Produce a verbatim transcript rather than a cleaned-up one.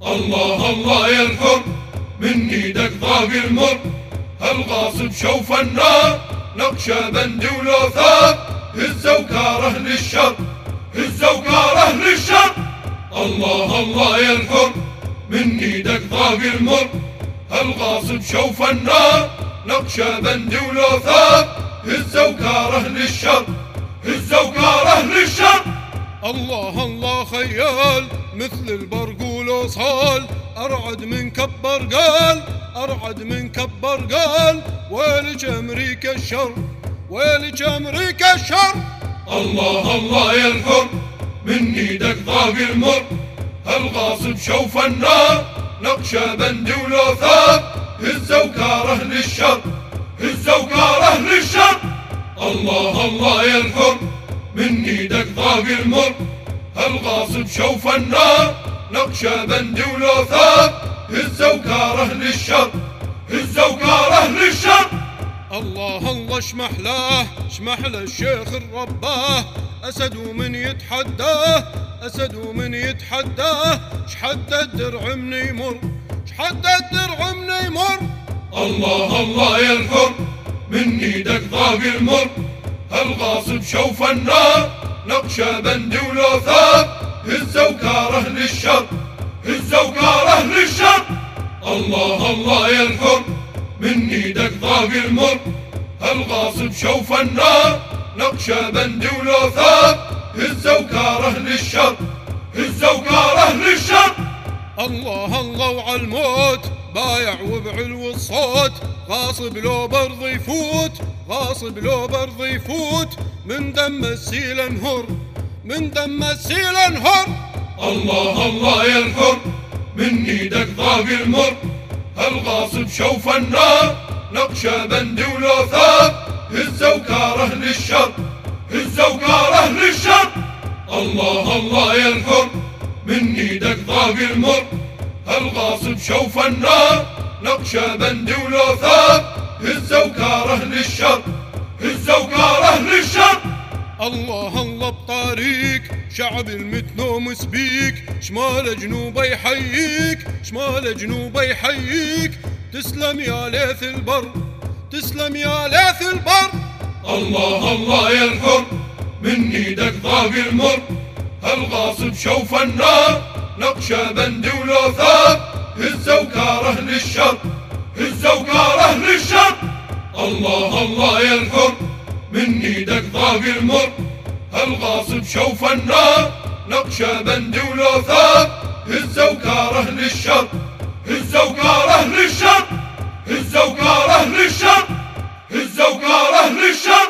الله الله يا الحر من ايدك ضاق المر، هالغاصب شوف النار نقشه بندي ولوثاب، هزه وكاره للشر هزه وكاره للشر. الله الله يا الحر من ايدك ضاق المر، هالغاصب شوف النار نقشه بندي ولوثاب، هزه وكاره للشر هزه وكاره للشر. الله الله خيال مثل البرق والوصال، أرعد من كبر قال أرعد من كبر قال، ويلك أمريكا الشر ويلك أمريكا الشر. الله الله يا الحر من ايدك ضاق المر، هالغاصب شوف النار نقشه بندي ولوثاب، هزه وكاره للشر هزه وكاره للشر. الله الله يا الحر من ايدك ضاق المر، هالغاصب شوف النار نقشه بندي ولوثاب، هزه وكاره للشر هزه وكاره للشر. الله الله شمحلاه شمحله الشيخ الرباه، أسد ومن يتحداه أسد ومن يتحداه، شحد الدرع من يمر شحد الدرع من يمر. الله الله يا الحر من ايدك ضاق المر، هالغاصب شوف النار نقشه بندي ولوثاب، هزه وكاره للشر هزه وكاره للشر. الله الله يا الحر من ايدك ضاق المر، هالغاصب شوف النار نقشه بندي ولوثاب، هزه وكاره للشر هزه وكاره للشر. الله الله وعلى الموت بايع وبعلو الصوت، غاصب لو برض يفوت غاصب لو برض يفوت، من دم السيل انهر من دم السيل انهر. الله الله يا الحر من ايدك ضاق المر، هالغاصب شوف النار نقشه بندي ولوثاب، هزه وكاره للشر هزه وكاره للشر. الله الله يا الحر من ايدك ضاق المر، هالغاصب شوف النار نقشه بندي ولوثاب، هزه وكاره للشر هزه وكاره للشر. الله الله بطريق شعب المتنوم سبيك، شمال جنوب يحييك شمال جنوب يحييك، تسلم يا ليث البر تسلم يا ليث البر. الله الله يا الحر من ايدك ضاق المر، هالغاصب شوف النار نقشه بندي ولوثاب، هزه وكاره للشر هزه وكاره للشر. الله الله يا الحر من ايدك ضاق المر، هالغاصب شوف النار نقشه بندي ولوثاب، هزه وكاره للشر هزه وكاره للشر هزه وكاره للشر هزه وكاره للشر.